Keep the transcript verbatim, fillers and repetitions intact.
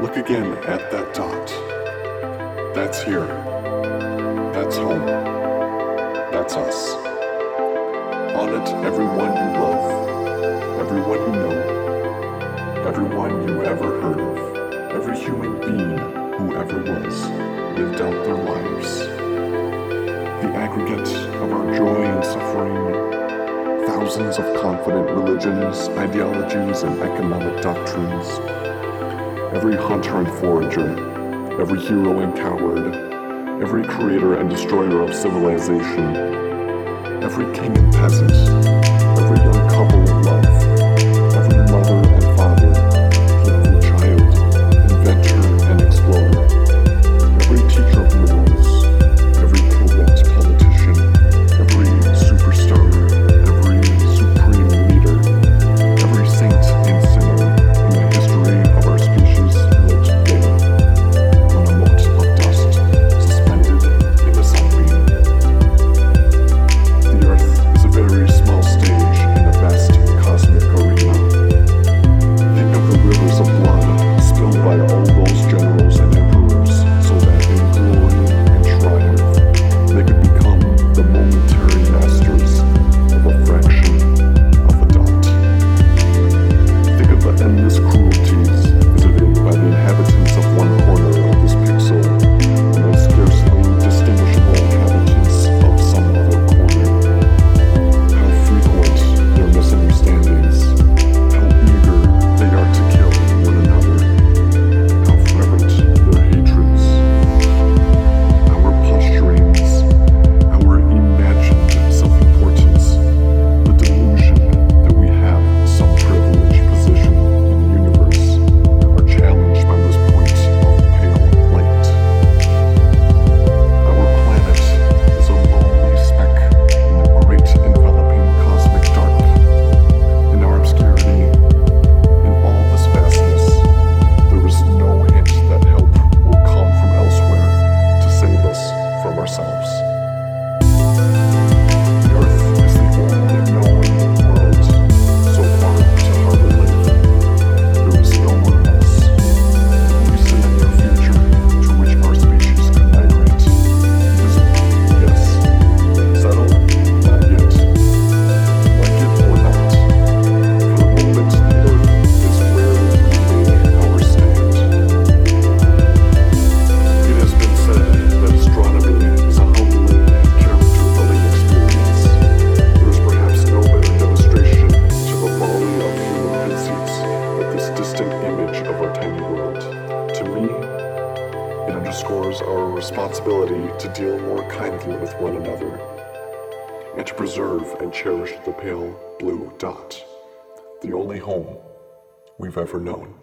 Look again at that dot. That's here. That's home. That's us. On it, everyone you love, everyone you know, everyone you ever heard of, every human being who ever was, lived out their lives. The aggregate of our joy and suffering, thousands of confident religions, ideologies, and economic doctrines. Every hunter and forager, every hero and coward, every creator and destroyer of civilization, every king and peasant, every young couple in love, every mother and father, every child, inventor and explorer, every teacher of morals, every corrupt politician, every superstar, every supreme leader, every saint and sinner in the history of our species lived there, on a mote of dust suspended in the sunbeam. The earth is a very small stage in a vast cosmic arena. Think of the rivers of blood spilled by all those generals and emperors, so that in glory and triumph they could become the momentary masters of a fraction of a dot. Think of the endless cruelties visited by the inhabitants of one corner of this pixel on the scarcely distinguishable inhabitants of some other corner. How frequent their misunderstandings, how eager they are to kill one another, how fervent their hatreds. Our posturings, our imagined self-importance, the delusion that we have some privileged position in the universe, are challenged by this point of pale light. Our planet is a lonely speck in the great enveloping cosmic dark. In our obscurity, in all this vastness, there is no hint that help will come from elsewhere to save us from ourselves. The earth is the only known world so far to harbor life. There is nowhere else, at least in the near future, to which our species can migrate. Visible, yes. Settled, not yet. Like it or not, for the moment the earth is where we make our stand. It has been said that astronomy is a humbling and character-building experience. There is perhaps no better demonstration to the folly of human conceits than this distant image of our tiny world. To me, it underscores our responsibility to deal more kindly with one another, and to preserve and cherish the pale blue dot, the only home we've ever known.